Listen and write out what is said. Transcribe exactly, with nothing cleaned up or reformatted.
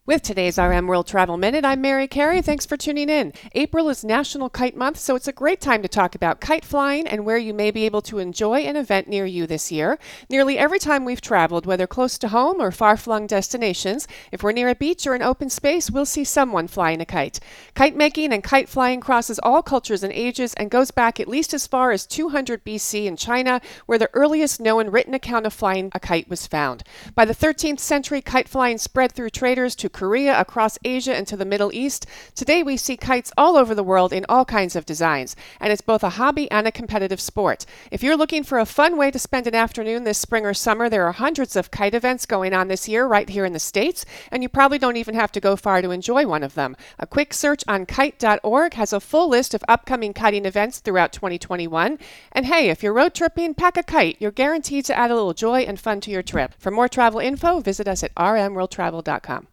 With today's R M World Travel Minute, I'm Mary Carey. Thanks for tuning in. April is National Kite Month, so it's a great time to talk about kite flying and where you may be able to enjoy an event near you this year. Nearly every time we've traveled, whether close to home or far-flung destinations, if we're near a beach or an open space, we'll see someone flying a kite. Kite making and kite flying crosses all cultures and ages and goes back at least as far as two hundred B C in China, where the earliest known written account of flying a kite was found. By the thirteenth century, kite flying spread through traders to Korea, across Asia, and to the Middle East. Today we see kites all over the world in all kinds of designs, and it's both a hobby and a competitive sport. If you're looking for a fun way to spend an afternoon this spring or summer, there are hundreds of kite events going on this year right here in the States, and you probably don't even have to go far to enjoy one of them. A quick search on kite dot org has a full list of upcoming kiting events throughout twenty twenty-one. And hey, if you're road tripping, pack a kite. You're guaranteed to add a little joy and fun to your trip. For more travel info, visit us at r m world travel dot com.